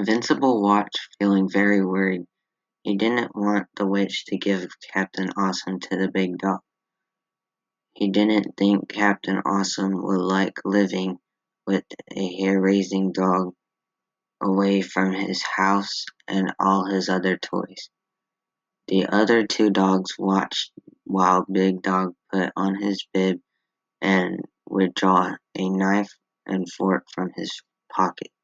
Invincible watched, feeling very worried. He didn't want the witch to give Captain Awesome to the big dog. He didn't think Captain Awesome would like living with a hair-raising dog away from his house and all his other toys. The other two dogs watched while Big Dog put on his bib and would draw a knife and fork from his pocket.